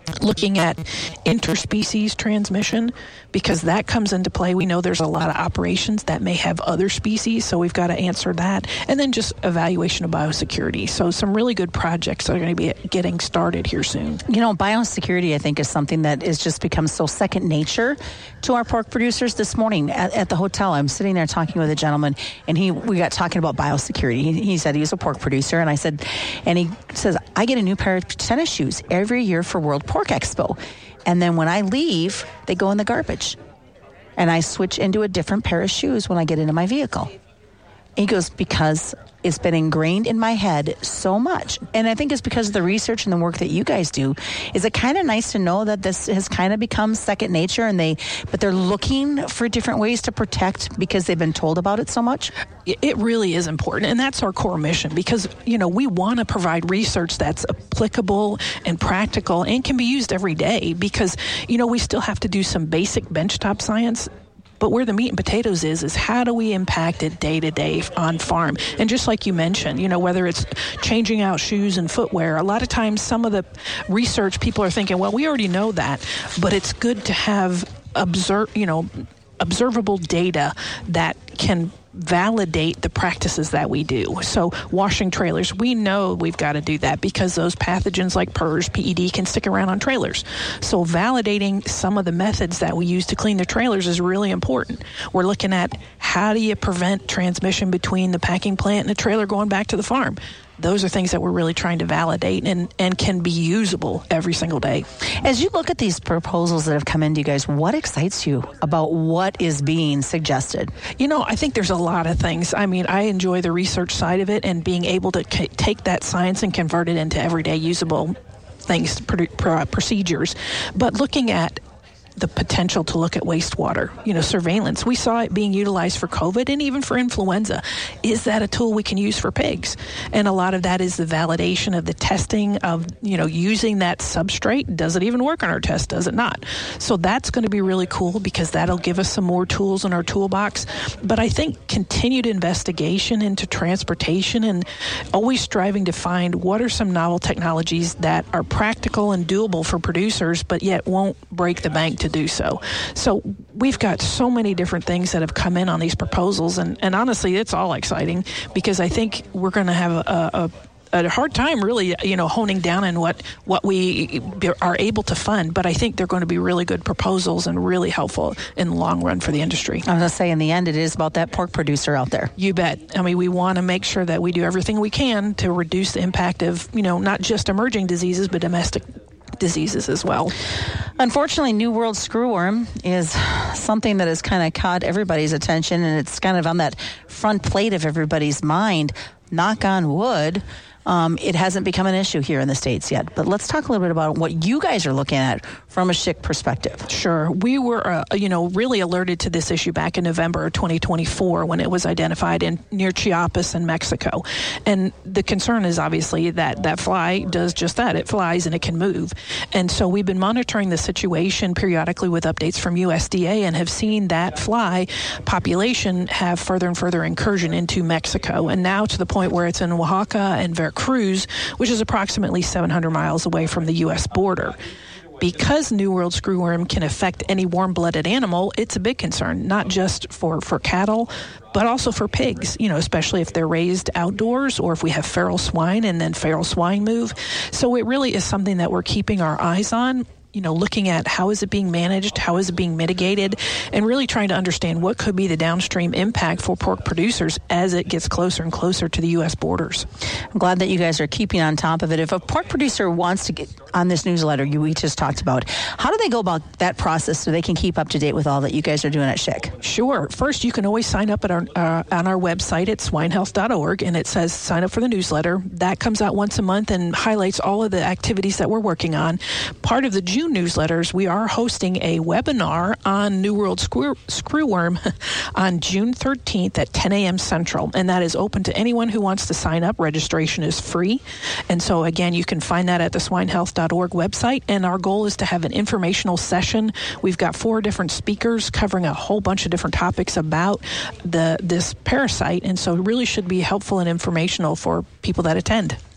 looking at interspecies transmission, because that comes into play. We know there's a lot of operations that may have other species, so we've got to answer that. And then just evaluation of biosecurity. So some really good projects are going to be getting started here soon. You know, biosecurity, I think, is something that is just become so second nature to our pork producers. This morning at, at the hotel, I'm sitting there talking with a gentleman, and he we got talking about biosecurity. He, he said he was a pork producer, and I said, and he says, I get a new pair of tennis shoes every year for World Pork Expo. And then when I leave, they go in the garbage. And I switch into a different pair of shoes when I get into my vehicle. He goes, because it's been ingrained in my head so much. And I think it's because of the research and the work that you guys do. Is it kind of nice to know that this has kind of become second nature, and they, but they're looking for different ways to protect because they've been told about it so much? It really is important, and that's our core mission, because, you know, we want to provide research that's applicable and practical and can be used every day, because, you know, we still have to do some basic benchtop science. But where the meat and potatoes is, is how do we impact it day to day on farm? And just like you mentioned, you know, whether it's changing out shoes and footwear, a lot of times some of the research people are thinking, well, we already know that, but it's good to have observe, you know, observable data that can validate the practices that we do. So washing trailers, we know we've got to do that because those pathogens like PERS, P E D can stick around on trailers. So validating some of the methods that we use to clean the trailers is really important. We're looking at how do you prevent transmission between the packing plant and the trailer going back to the farm. Those are things that we're really trying to validate and, and can be usable every single day. As you look at these proposals that have come in to you guys, what excites you about what is being suggested? You know, I think there's a lot of things. I mean, I enjoy the research side of it and being able to c- take that science and convert it into everyday usable things, pr- pr- procedures. But looking at the potential to look at wastewater, you know, surveillance. We saw it being utilized for COVID and even for influenza. Is that a tool we can use for pigs? And a lot of that is the validation of the testing of, you know, using that substrate. Does it even work on our test? Does it not? So that's going to be really cool because that'll give us some more tools in our toolbox. But I think continued investigation into transportation and always striving to find what are some novel technologies that are practical and doable for producers, but yet won't break the bank to do so. So we've got so many different things that have come in on these proposals, and, and honestly, it's all exciting because I think we're going to have a, a, a hard time really, you know, honing down on what, what we are able to fund, but I think they're going to be really good proposals and really helpful in the long run for the industry. I was going to say, in the end, it is about that pork producer out there. You bet. I mean, we want to make sure that we do everything we can to reduce the impact of, you know, not just emerging diseases, but domestic diseases as well. Unfortunately, New World screwworm is something that has kind of caught everybody's attention, and it's kind of on that front plate of everybody's mind. Knock on wood. Um, it hasn't become an issue here in the States yet. But let's talk a little bit about what you guys are looking at from a S H C perspective. Sure. We were, uh, you know, really alerted to this issue back in November of twenty twenty-four when it was identified in near Chiapas in Mexico. And the concern is obviously that that fly does just that. It flies and it can move. And so we've been monitoring the situation periodically with updates from U S D A and have seen that fly population have further and further incursion into Mexico. And now to the point where it's in Oaxaca and Veracruz, which is approximately seven hundred miles away from the U S border. Because New World screwworm can affect any warm-blooded animal, it's a big concern, not just for, for cattle, but also for pigs, you know, especially if they're raised outdoors or if we have feral swine and then feral swine move. So it really is something that we're keeping our eyes on. You know, looking at how is it being managed, how is it being mitigated, and really trying to understand what could be the downstream impact for pork producers as it gets closer and closer to the U S borders. I'm glad that you guys are keeping on top of it. If a pork producer wants to get on this newsletter you we just talked about, how do they go about that process so they can keep up to date with all that you guys are doing at S H C? Sure. First, you can always sign up at our uh, on our website at swine health dot org, and it says sign up for the newsletter. That comes out once a month and highlights all of the activities that we're working on. Part of the June newsletters, we are hosting a webinar on New World Screw, Screwworm on June thirteenth at ten a.m. Central, and that is open to anyone who wants to sign up. Registration is free, and so again, you can find that at the swine health dot org website, and our goal is to have an informational session. We've got four different speakers covering a whole bunch of different topics about the this parasite, and so it really should be helpful and informational for people that attend.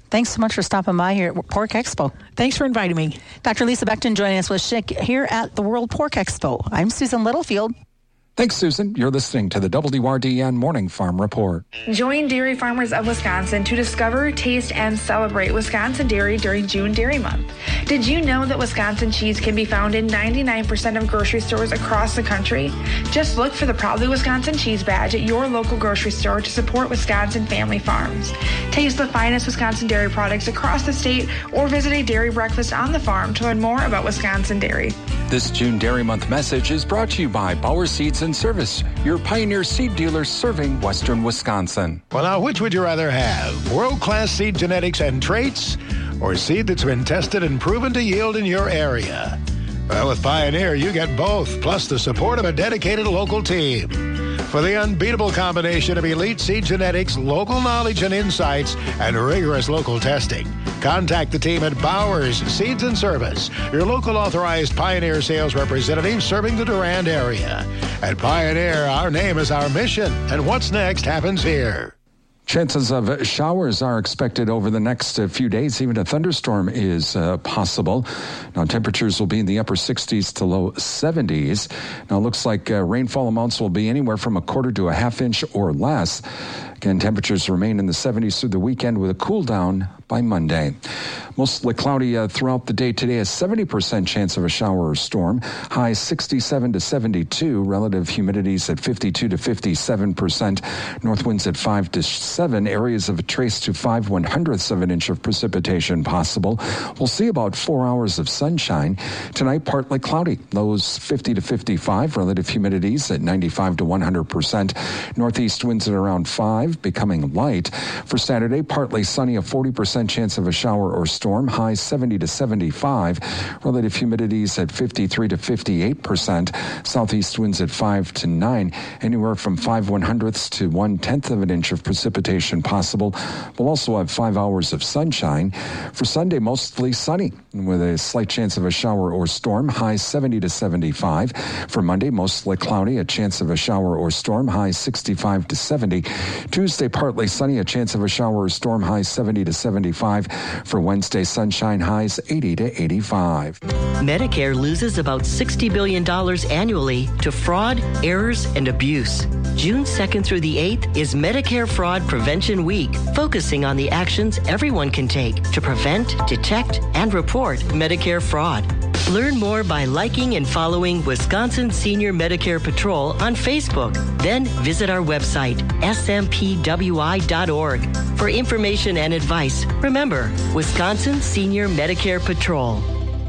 Thanks so much for stopping by here at Pork Expo. Thanks for inviting me. Doctor Lisa Beckton joining us with Schick here at the World Pork Expo. I'm Susan Littlefield. Thanks, Susan. You're listening to the W R D N Morning Farm Report. Join dairy farmers of Wisconsin to discover, taste, and celebrate Wisconsin dairy during June Dairy Month. Did you know that Wisconsin cheese can be found in ninety-nine percent of grocery stores across the country? Just look for the Proudly Wisconsin cheese badge at your local grocery store to support Wisconsin family farms. Taste the finest Wisconsin dairy products across the state or visit a dairy breakfast on the farm to learn more about Wisconsin dairy. This June Dairy Month message is brought to you by Bauer Seeds and Service, your Pioneer seed dealer serving Western Wisconsin. Well, now, which would you rather have? World-class seed genetics and traits, or seed that's been tested and proven to yield in your area? Well, with Pioneer, you get both, plus the support of a dedicated local team. For the unbeatable combination of elite seed genetics, local knowledge and insights, and rigorous local testing, contact the team at Bowers Seeds and Service, your local authorized Pioneer sales representative serving the Durand area. At Pioneer, our name is our mission, and what's next happens here. Chances of showers are expected over the next uh, few days. Even a thunderstorm is uh, possible. Now, temperatures will be in the upper sixties to low seventies. Now, it looks like uh, rainfall amounts will be anywhere from a quarter to a half inch or less. Again, temperatures remain in the seventies through the weekend with a cool down by Monday. Mostly cloudy uh, throughout the day today. A seventy percent chance of a shower or storm. High sixty-seven to seventy-two. Relative humidities at fifty-two to fifty-seven percent. North winds at five to seven. Areas of a trace to five one hundredths of an inch of precipitation possible. We'll see about four hours of sunshine. Tonight, partly cloudy. Lows fifty to fifty-five. Relative humidities at ninety-five to one hundred percent. Northeast winds at around five, becoming light. For Saturday, partly sunny. A forty percent chance of a shower or storm. High seventy to seventy-five. Relative humidities at fifty-three to fifty-eight percent. Southeast winds at five to nine. Anywhere from five one hundredths to one tenth of an inch of precipitation possible. We'll also have five hours of sunshine. For Sunday, mostly sunny with a slight chance of a shower or storm. High seventy to seventy-five. For Monday, mostly cloudy. A chance of a shower or storm. High sixty-five to seventy. Tuesday, partly sunny. A chance of a shower or storm. High seventy to seventy-five. For Wednesday, sunshine. Highs eighty to eighty-five. Medicare loses about sixty billion dollars annually to fraud, errors, and abuse. June second through the eighth is Medicare Fraud Prevention Week, focusing on the actions everyone can take to prevent, detect, and report Medicare fraud. Learn more by liking and following Wisconsin Senior Medicare Patrol on Facebook. Then visit our website, S M P W I dot org. For information and advice, remember, Wisconsin Senior Medicare Patrol.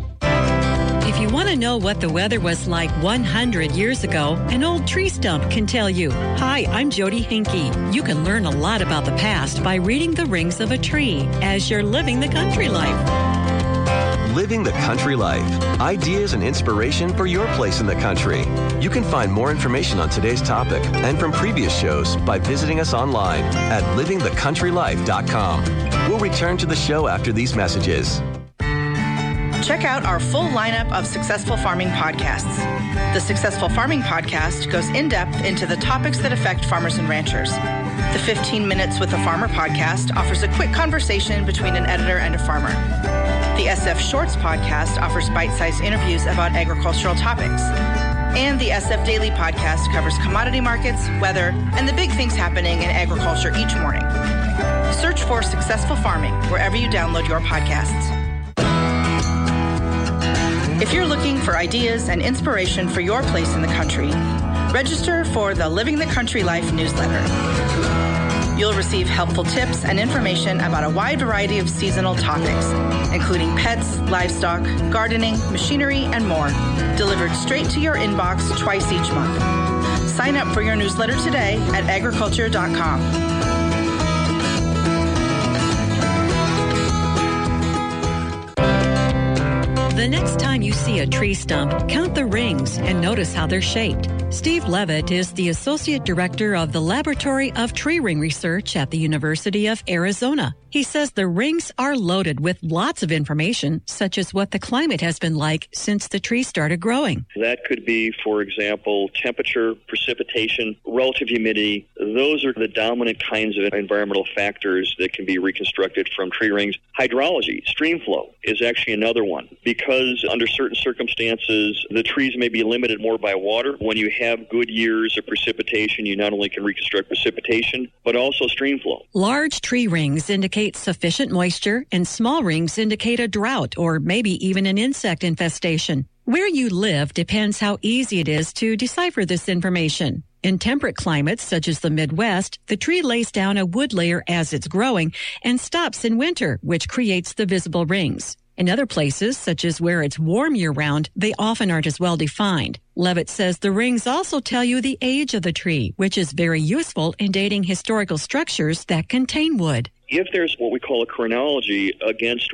If you want to know what the weather was like one hundred years ago, an old tree stump can tell you. Hi, I'm Jody Hinkey. You can learn a lot about the past by reading the rings of a tree as you're living the country life. Living the Country Life. Ideas and inspiration for your place in the country. You can find more information on today's topic and from previous shows by visiting us online at living the country life dot com. We'll return to the show after these messages. Check out our full lineup of Successful Farming podcasts. The Successful Farming podcast goes in-depth into the topics that affect farmers and ranchers. The fifteen Minutes with a Farmer podcast offers a quick conversation between an editor and a farmer. The S F Shorts podcast offers bite-sized interviews about agricultural topics. And the S F Daily podcast covers commodity markets, weather, and the big things happening in agriculture each morning. Search for Successful Farming wherever you download your podcasts. If you're looking for ideas and inspiration for your place in the country, register for the Living the Country Life newsletter. You'll receive helpful tips and information about a wide variety of seasonal topics, including pets, livestock, gardening, machinery, and more, delivered straight to your inbox twice each month. Sign up for your newsletter today at agriculture dot com. The next time you see a tree stump, count the rings and notice how they're shaped. Steve Levitt is the Associate Director of the Laboratory of Tree Ring Research at the University of Arizona. He says the rings are loaded with lots of information, such as what the climate has been like since the tree started growing. That could be, for example, temperature, precipitation, relative humidity. Those are the dominant kinds of environmental factors that can be reconstructed from tree rings. Hydrology, stream flow, is actually another one. Because under certain circumstances, the trees may be limited more by water. When you have good years of precipitation, you not only can reconstruct precipitation, but also stream flow. Large tree rings indicate sufficient moisture, and small rings indicate a drought or maybe even an insect infestation. Where you live depends how easy it is to decipher this information. In temperate climates, such as the Midwest, the tree lays down a wood layer as it's growing and stops in winter, which creates the visible rings. In other places, such as where it's warm year-round, they often aren't as well defined. Levitt says the rings also tell you the age of the tree, which is very useful in dating historical structures that contain wood. If there's what we call a chronology against